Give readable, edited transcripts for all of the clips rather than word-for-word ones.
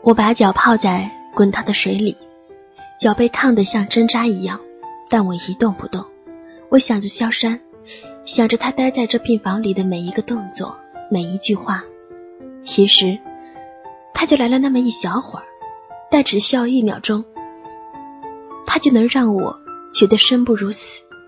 我把脚泡在滚烫的水里，脚被烫得像针扎一样，但我一动不动。我想着萧山，想着他待在这病房里的每一个动作，每一句话。其实他就来了那么一小会儿，但只需要1秒钟，他就能让我觉得生不如死。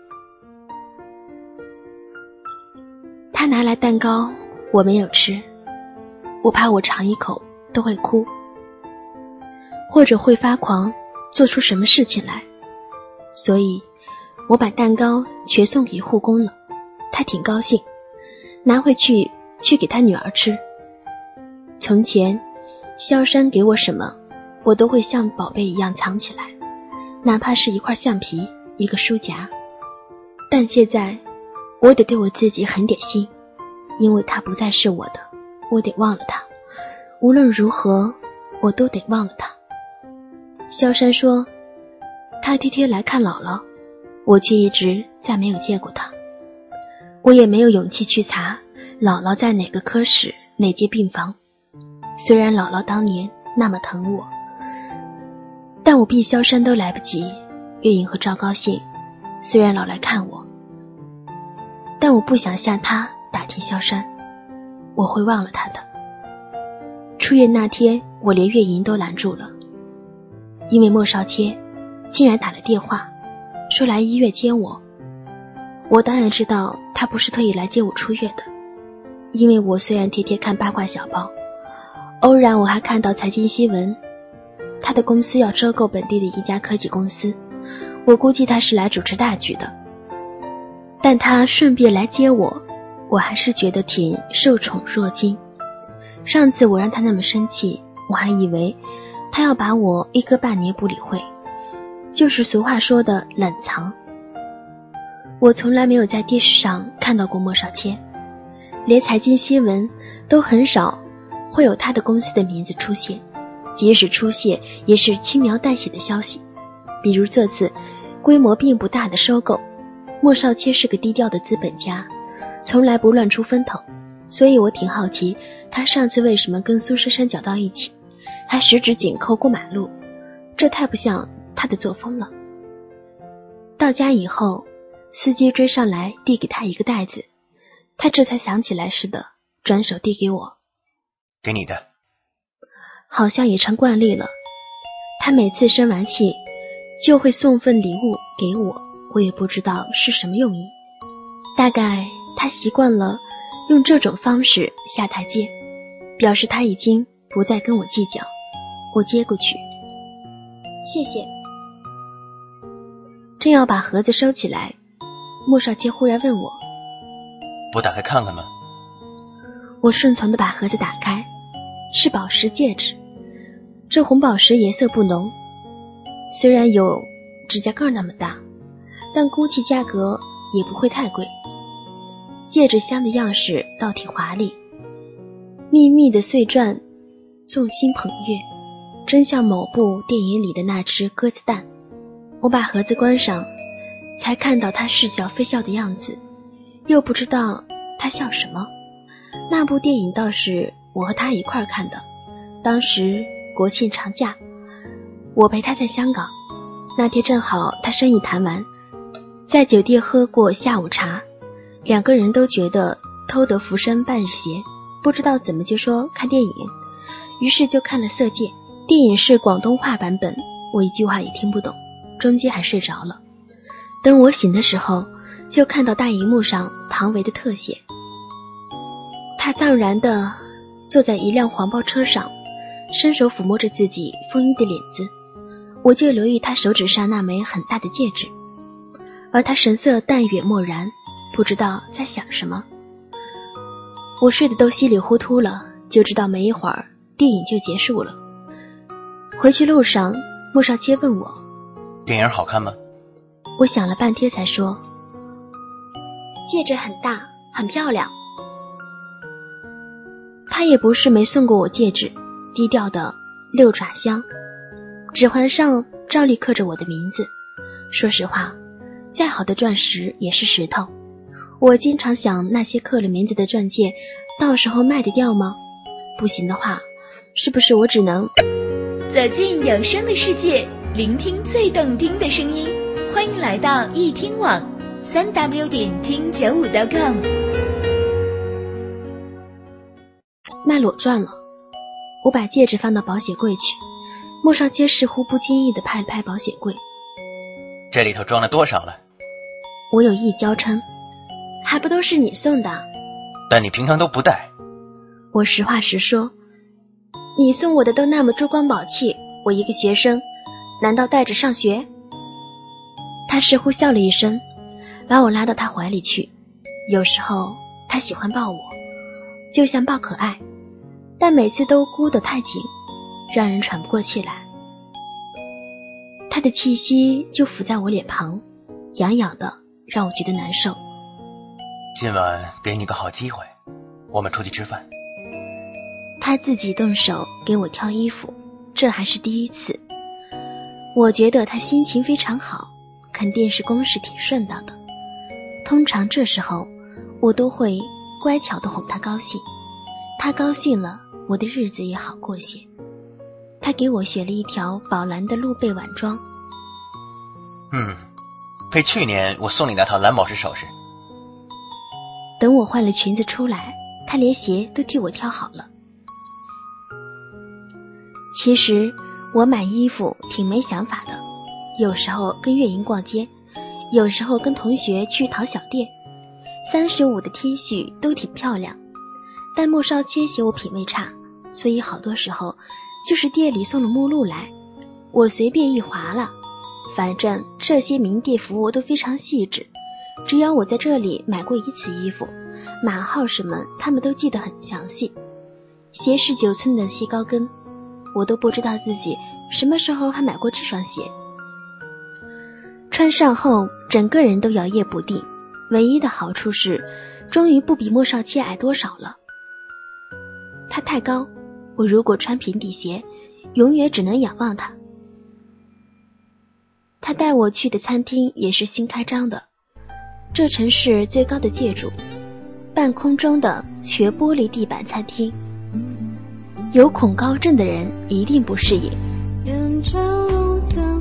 他拿来蛋糕，我没有吃，我怕我尝一口都会哭，或者会发狂，做出什么事情来，所以我把蛋糕全送给护工了。他挺高兴，拿回去给他女儿吃。从前萧山给我什么，我都会像宝贝一样藏起来，哪怕是一块橡皮，一个书夹。但现在我得对我自己狠点心，因为他不再是我的，我得忘了他，无论如何我都得忘了他。萧山说他天天来看姥姥，我却一直再没有见过他。我也没有勇气去查姥姥在哪个科室哪间病房，虽然姥姥当年那么疼我，但我比萧山都来不及。月影和赵高兴虽然老来看我，但我不想向他打听萧山，我会忘了他的。出院那天，我连月莹都拦住了，因为莫少谦竟然打了电话说来医院接我。我当然知道他不是特意来接我出院的，因为我虽然天天看八卦小报，偶然我还看到财经新闻，他的公司要收购本地的一家科技公司，我估计他是来主持大局的。但他顺便来接我，我还是觉得挺受宠若惊。上次我让他那么生气，我还以为他要把我1个半年不理会，就是俗话说的冷藏。我从来没有在电视上看到过莫少谦，连财经新闻都很少会有他的公司的名字出现，即使出现也是轻描淡写的消息。比如这次规模并不大的收购，莫少谦是个低调的资本家，从来不乱出风头，所以我挺好奇他上次为什么跟苏珊珊搅到一起，还十指紧扣过马路，这太不像他的作风了。到家以后，司机追上来递给他一个袋子，他这才想起来似的转手递给我。 给你的。 好像也成惯例了，他每次生完气就会送份礼物给我，我也不知道是什么用意，大概他习惯了用这种方式下台阶，表示他已经不再跟我计较。我接过去，谢谢。正要把盒子收起来，莫少谦忽然问我， 不打开看看吗？ 我顺从地把盒子打开，是宝石戒指。这红宝石颜色不浓，虽然有指甲盖那么大，但估计价格也不会太贵。戒指镶的样式倒挺华丽，密密的碎钻，众星捧月，真像某部电影里的那只鸽子蛋。我把盒子关上，才看到他似笑非笑的样子，又不知道他笑什么。那部电影倒是我和他一块看的，当时国庆长假，我陪他在香港，那天正好他生意谈完，在酒店喝过下午茶，两个人都觉得偷得浮生半日闲，不知道怎么就说看电影，于是就看了《色戒》。电影是广东话版本，我一句话也听不懂，中间还睡着了。等我醒的时候，就看到大荧幕上唐维的特写，他藏然地坐在一辆黄包车上，伸手抚摸着自己丰腴的脸子，我就留意他手指上那枚很大的戒指，而他神色淡远漠然，不知道在想什么。我睡得都稀里糊涂了，就知道没一会儿电影就结束了。回去路上，莫少谦问我， 电影好看吗？ 我想了半天才说，戒指很大，很漂亮。他也不是没送过我戒指，低调的6爪香，指环上照例刻着我的名字。说实话，再好的钻石也是石头，我经常想那些刻了名字的钻戒到时候卖得掉吗？不行的话，是不是我只能走进有声的世界，聆听最动听的声音。欢迎来到易听网，3w 点听95.com。 脉裸转了，我把戒指放到保险柜去。莫少谦似乎不经意地拍了拍保险柜， 这里头装了多少了？ 我有意娇嗔，还不都是你送的？ 但你平常都不带。 我实话实说，你送我的都那么珠光宝气，我一个学生，难道带着上学？他似乎笑了一声，把我拉到他怀里去。有时候他喜欢抱我，就像抱可爱，但每次都箍得太紧，让人喘不过气来。他的气息就浮在我脸庞，痒痒的，让我觉得难受。 今晚给你个好机会，我们出去吃饭。 他自己动手给我挑衣服，这还是第一次。我觉得他心情非常好，肯定是公事挺顺当的。通常这时候我都会乖巧地哄他高兴，他高兴了，我的日子也好过些。他给我选了一条宝蓝的露背晚装， 配去年我送你那套蓝宝石首饰。 等我换了裙子出来，他连鞋都替我挑好了。其实我买衣服挺没想法的，有时候跟月莹逛街，有时候跟同学去淘小店，35的 T 恤都挺漂亮，但莫少谦嫌我品味差，所以好多时候就是店里送了目录来，我随便一划了。反正这些名店服务都非常细致，只要我在这里买过一次衣服，码号什么他们都记得很详细。鞋是9寸的细高跟，我都不知道自己什么时候还买过这双鞋。穿上后整个人都摇曳不定，唯一的好处是终于不比莫少谦矮多少了。他太高，我如果穿平底鞋永远只能仰望他。他带我去的餐厅也是新开张的，这城市最高的建筑，半空中的全玻璃地板餐厅，有恐高症的人一定不适应。 沿着路灯